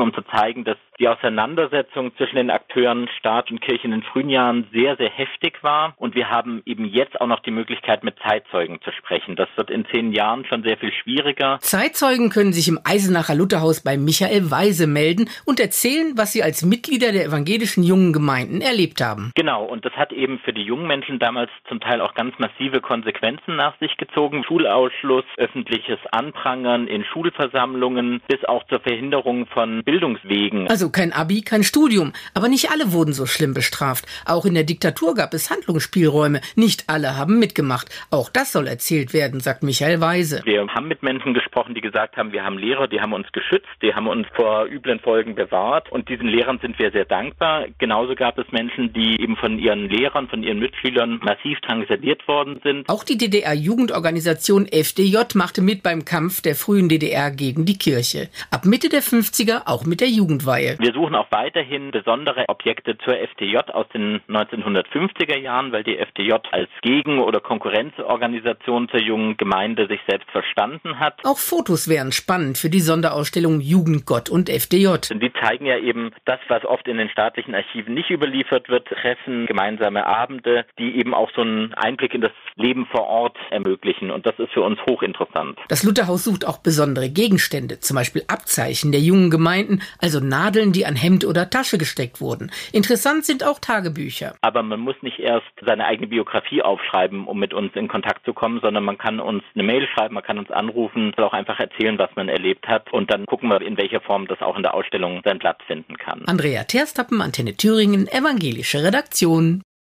um zu zeigen, dass die Auseinandersetzung zwischen den Akteuren Staat und Kirche in den frühen Jahren sehr, sehr heftig war. Und wir haben eben jetzt auch noch die Möglichkeit, mit Zeitzeugen zu sprechen. Das wird in 10 Jahren schon sehr viel schwieriger. Zeitzeugen können sich im Eisenacher Lutherhaus bei Michael Weise melden und erzählen, was sie als Mitglieder der evangelischen jungen Gemeinden erlebt haben. Genau, und das hat eben für die jungen Menschen damals zum Teil auch ganz massive Konsequenzen nach sich gezogen. Schulausschluss, öffentliches Anprangern in Schulversammlungen bis auch zur Verhinderung von Bildungswegen. Also kein Abi, kein Studium. Aber nicht alle wurden so schlimm bestraft. Auch in der Diktatur gab es Handlungsspielräume. Nicht alle haben mitgemacht. Auch das soll erzählt werden, sagt Michael Weise. Wir haben mit Menschen gesprochen, die gesagt haben, wir haben Lehrer, die haben uns geschützt, die haben uns vor üblen Folgen bewahrt. Und diesen Lehrern sind wir sehr dankbar. Genauso gab es Menschen, die eben von ihren Lehrern, von ihren Mitschülern massiv drangsaliert worden sind. Auch die DDR-Jugendorganisation FDJ machte mit beim Kampf der frühen DDR gegen die Kirche. Ab Mitte der 50er auch mit der Jugendweihe. Wir suchen auch weiterhin besondere Objekte zur FDJ aus den 1950er Jahren, weil die FDJ als Gegen- oder Konkurrenzorganisation zur jungen Gemeinde sich selbst verstanden hat. Auch Fotos wären spannend für die Sonderausstellung Jugend, Gott und FDJ. Die zeigen ja eben das, was oft in den staatlichen Archiven nicht überliefert wird, Treffen, gemeinsame Abende, die eben auch so einen Einblick in das Leben vor Ort ermöglichen. Und das ist für uns hochinteressant. Das Lutherhaus sucht auch besondere Gegenstände, zum Beispiel Abzeichen der jungen Gemeinden, also Nadeln, die an Hemd oder Tasche gesteckt wurden. Interessant sind auch Tagebücher. Aber man muss nicht erst seine eigene Biografie aufschreiben, um mit uns in Kontakt zu kommen, sondern man kann uns eine Mail schreiben, man kann uns anrufen, auch einfach erzählen, was man erlebt hat. Und dann gucken wir, in welcher Form das auch in der Ausstellung seinen Platz finden kann. Andrea Terstappen, Antenne Thüringen, evangelische Redaktion.